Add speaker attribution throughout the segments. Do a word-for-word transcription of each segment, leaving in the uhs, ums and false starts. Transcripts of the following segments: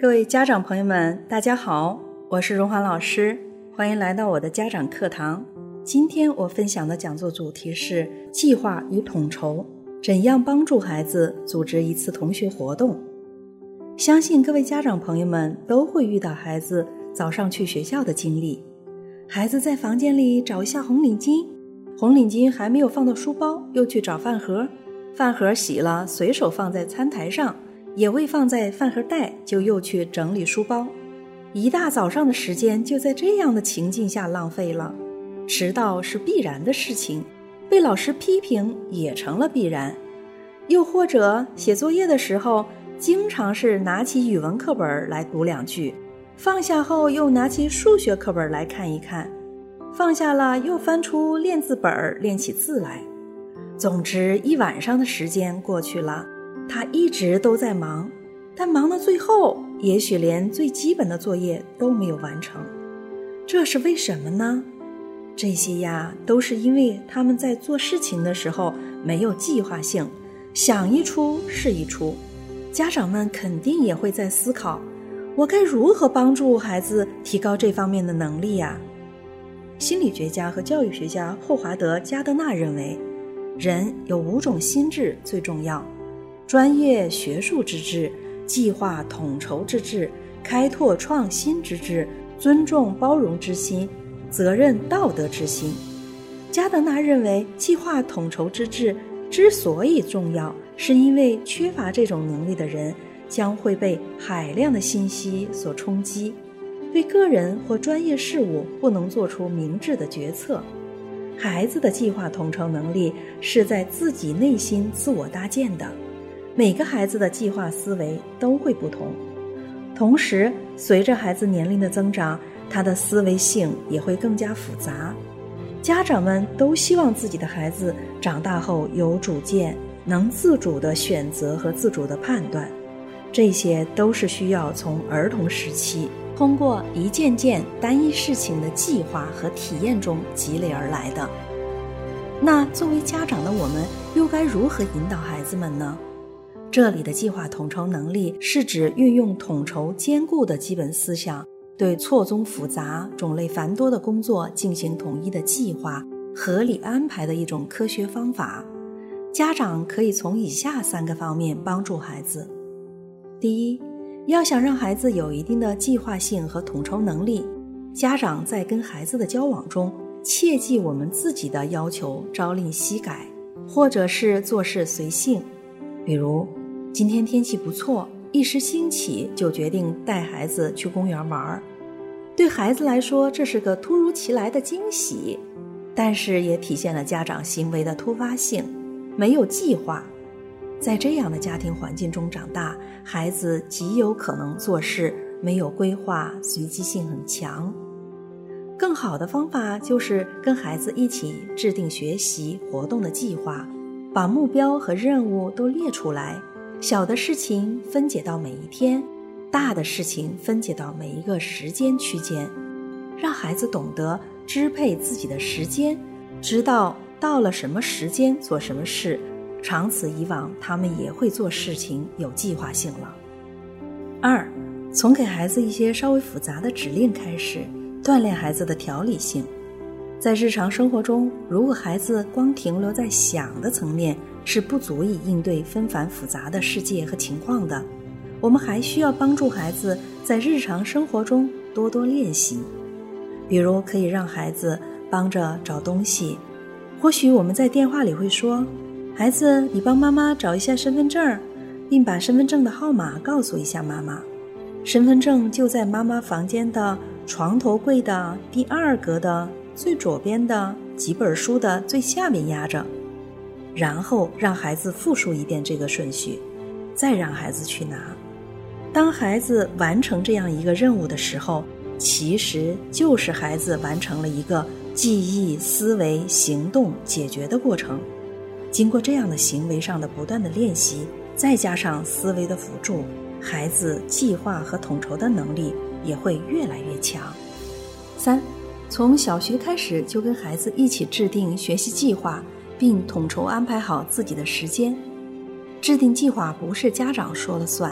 Speaker 1: 各位家长朋友们，大家好，我是荣华老师，欢迎来到我的家长课堂。今天我分享的讲座主题是计划与统筹，怎样帮助孩子组织一次同学活动。相信各位家长朋友们都会遇到孩子早上去学校的经历，孩子在房间里找一下红领巾，红领巾还没有放到书包，又去找饭盒，饭盒洗了随手放在餐台上，也未放在饭盒袋，就又去整理书包。一大早上的时间就在这样的情境下浪费了。迟到是必然的事情，被老师批评也成了必然。又或者写作业的时候，经常是拿起语文课本来读两句，放下后又拿起数学课本来看一看，放下了又翻出练字本练起字来。总之一晚上的时间过去了，他一直都在忙，但忙到最后也许连最基本的作业都没有完成。这是为什么呢？这些呀都是因为他们在做事情的时候没有计划性，想一出是一出。家长们肯定也会在思考，我该如何帮助孩子提高这方面的能力呀？心理学家和教育学家霍华德·加德纳认为，人有五种心智最重要：专业学术之智、计划统筹之智、开拓创新之智、尊重包容之心、责任道德之心。加德纳认为，计划统筹之智之所以重要，是因为缺乏这种能力的人将会被海量的信息所冲击，对个人或专业事务不能做出明智的决策。孩子的计划统筹能力是在自己内心自我搭建的，每个孩子的计划思维都会不同。同时，随着孩子年龄的增长，他的思维性也会更加复杂。家长们都希望自己的孩子长大后有主见，能自主的选择和自主的判断，这些都是需要从儿童时期通过一件件单一事情的计划和体验中积累而来的。那作为家长的我们又该如何引导孩子们呢？这里的计划统筹能力是指运用统筹兼顾的基本思想，对错综复杂、种类繁多的工作进行统一的计划、合理安排的一种科学方法。家长可以从以下三个方面帮助孩子。第一，要想让孩子有一定的计划性和统筹能力，家长在跟孩子的交往中，切忌我们自己的要求朝令夕改，或者是做事随性。比如，今天天气不错，一时兴起就决定带孩子去公园玩。对孩子来说，这是个突如其来的惊喜，但是也体现了家长行为的突发性，没有计划。在这样的家庭环境中长大，孩子极有可能做事没有规划，随机性很强。更好的方法就是跟孩子一起制定学习活动的计划，把目标和任务都列出来，小的事情分解到每一天，大的事情分解到每一个时间区间，让孩子懂得支配自己的时间，知道到了什么时间做什么事，长此以往，他们也会做事情有计划性了。二，从给孩子一些稍微复杂的指令开始，锻炼孩子的条理性。在日常生活中，如果孩子光停留在想的层面，是不足以应对纷繁复杂的世界和情况的。我们还需要帮助孩子在日常生活中多多练习。比如可以让孩子帮着找东西，或许我们在电话里会说，孩子，你帮妈妈找一下身份证，并把身份证的号码告诉一下妈妈。身份证就在妈妈房间的床头柜的第二格的最左边的几本书的最下面压着。然后让孩子复述一遍这个顺序，再让孩子去拿。当孩子完成这样一个任务的时候，其实就是孩子完成了一个记忆、思维、行动、解决的过程。经过这样的行为上的不断的练习，再加上思维的辅助，孩子计划和统筹的能力也会越来越强。三，从小学开始就跟孩子一起制定学习计划，并统筹安排好自己的时间。制定计划不是家长说了算，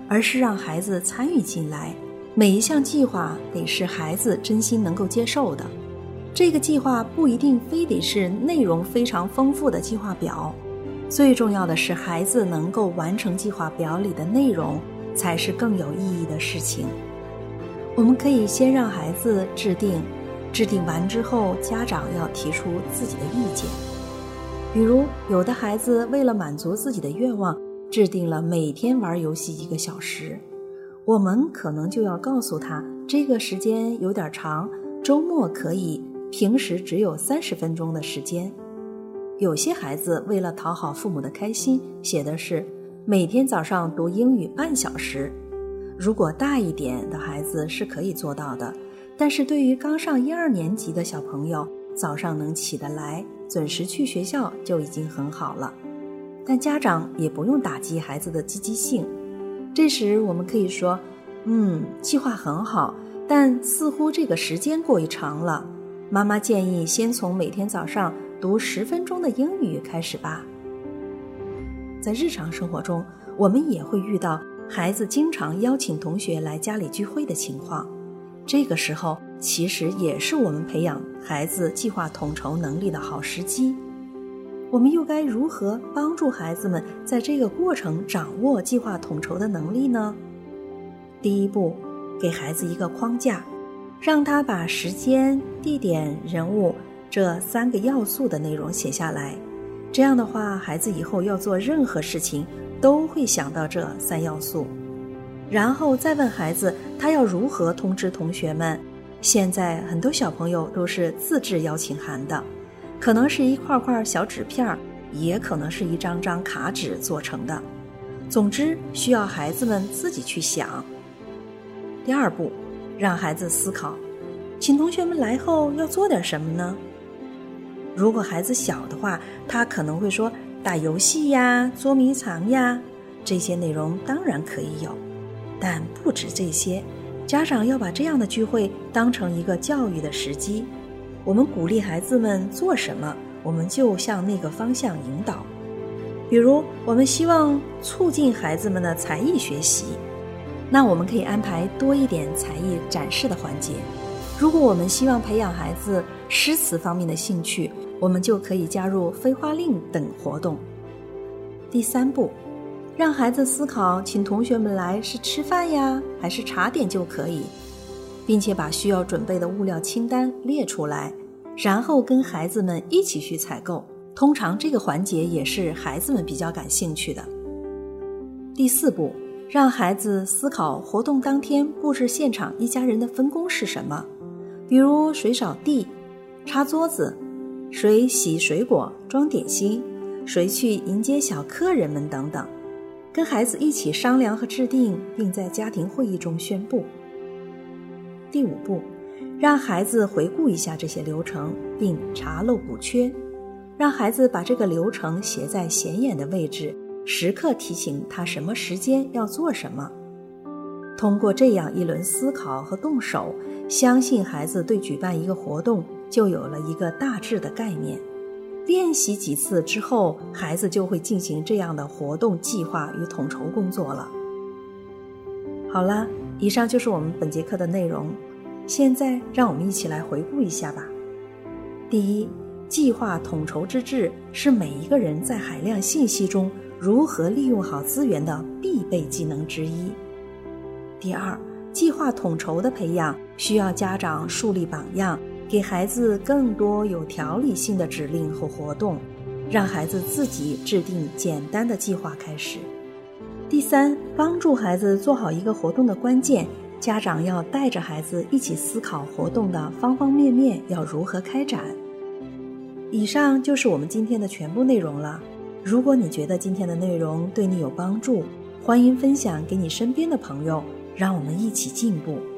Speaker 1: 而是让孩子参与进来。每一项计划得是孩子真心能够接受的。这个计划不一定非得是内容非常丰富的计划表，最重要的是孩子能够完成计划表里的内容，才是更有意义的事情。我们可以先让孩子制定，制定完之后，家长要提出自己的意见。比如，有的孩子为了满足自己的愿望，制定了每天玩游戏一个小时，我们可能就要告诉他，这个时间有点长，周末可以，平时只有三十分钟的时间。有些孩子为了讨好父母的开心，写的是每天早上读英语半小时。如果大一点的孩子是可以做到的，但是对于刚上一二年级的小朋友，早上能起得来，准时去学校就已经很好了。但家长也不用打击孩子的积极性，这时我们可以说，嗯，计划很好，但似乎这个时间过于长了，妈妈建议先从每天早上读十分钟的英语开始吧。在日常生活中，我们也会遇到孩子经常邀请同学来家里聚会的情况，这个时候其实也是我们培养孩子计划统筹能力的好时机。我们又该如何帮助孩子们在这个过程掌握计划统筹的能力呢？第一步，给孩子一个框架，让他把时间、地点、人物这三个要素的内容写下来。这样的话，孩子以后要做任何事情都会想到这三要素。然后再问孩子，他要如何通知同学们。现在很多小朋友都是自制邀请函的，可能是一块块小纸片，也可能是一张张卡纸做成的。总之，需要孩子们自己去想。第二步，让孩子思考，请同学们来后要做点什么呢？如果孩子小的话，他可能会说打游戏呀、捉迷藏呀，这些内容当然可以有，但不止这些。家长要把这样的聚会当成一个教育的时机，我们鼓励孩子们做什么，我们就向那个方向引导。比如，我们希望促进孩子们的才艺学习，那我们可以安排多一点才艺展示的环节。如果我们希望培养孩子诗词方面的兴趣，我们就可以加入飞花令等活动。第三步，让孩子思考请同学们来是吃饭呀，还是茶点就可以，并且把需要准备的物料清单列出来，然后跟孩子们一起去采购。通常这个环节也是孩子们比较感兴趣的。第四步，让孩子思考活动当天布置现场一家人的分工是什么，比如谁扫地、擦桌子，谁洗水果、装点心，谁去迎接小客人们等等，跟孩子一起商量和制定，并在家庭会议中宣布。第五步，让孩子回顾一下这些流程，并查漏补缺，让孩子把这个流程写在显眼的位置，时刻提醒他什么时间要做什么。通过这样一轮思考和动手，相信孩子对举办一个活动就有了一个大致的概念。练习几次之后，孩子就会进行这样的活动计划与统筹工作了。好了，以上就是我们本节课的内容。现在让我们一起来回顾一下吧。第一，计划统筹之智是每一个人在海量信息中如何利用好资源的必备技能之一。第二，计划统筹的培养需要家长树立榜样，给孩子更多有条理性的指令和活动，让孩子自己制定简单的计划开始。第三，帮助孩子做好一个活动的关键，家长要带着孩子一起思考活动的方方面面要如何开展。以上就是我们今天的全部内容了。如果你觉得今天的内容对你有帮助，欢迎分享给你身边的朋友，让我们一起进步。